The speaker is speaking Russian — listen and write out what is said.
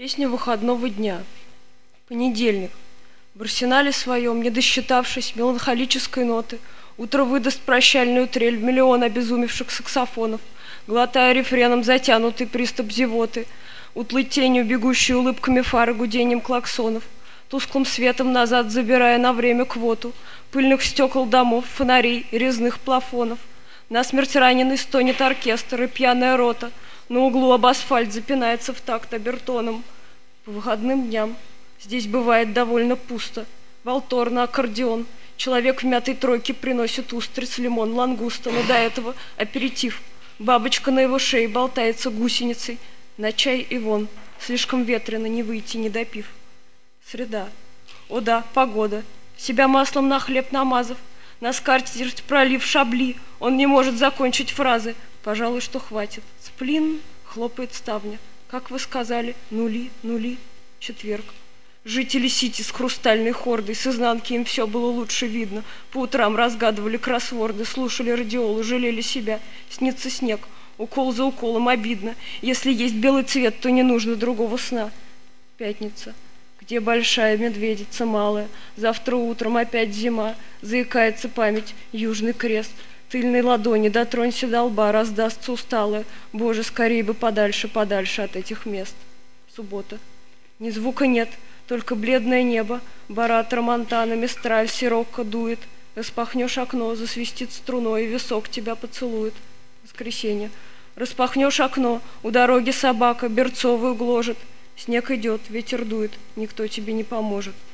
Песня выходного дня. Понедельник. В арсенале своем, не досчитавшись меланхолической ноты, утро выдаст прощальную трель в миллион обезумевших саксофонов, глотая рефреном затянутый приступ зевоты, утлой тенью, бегущей улыбками фары, гудением клаксонов, тусклым светом назад забирая на время квоту пыльных стекол домов, фонарей и резных плафонов. Насмерть раненый стонет оркестр и пьяная рота, на углу об асфальт запинается в такт обертоном. По выходным дням здесь бывает довольно пусто. Валтор на аккордеон. Человек в мятой тройке приносит устриц, лимон, лангуста, но до этого аперитив. Бабочка на его шее болтается гусеницей. На чай и вон. Слишком ветрено, не выйти, не допив. Среда. О да, погода. Себя маслом на хлеб намазав, на скатерть пролив шабли, он не может закончить фразы. Пожалуй, что хватит. Сплин, хлопает ставня. Как вы сказали, нули, четверг. Жители Сити с хрустальной хордой, с изнанки им все было лучше видно. По утрам разгадывали кроссворды, слушали радиолу, жалели себя. Снится снег, укол за уколом обидно. Если есть белый цвет, то не нужно другого сна. Пятница. Где большая медведица малая? Завтра утром опять зима. Заикается память, Южный Крест. Тыльной ладони дотронься до лба, раздастся усталая. Боже, скорее бы подальше от этих мест. Суббота. Ни звука нет, только бледное небо. Бара Трамонтана, Мистраль, Сирокко дует. Распахнешь окно, засвистит струной, и висок тебя поцелует. Воскресенье. Распахнешь окно, у дороги собака берцовую гложет. Снег идет, ветер дует, никто тебе не поможет.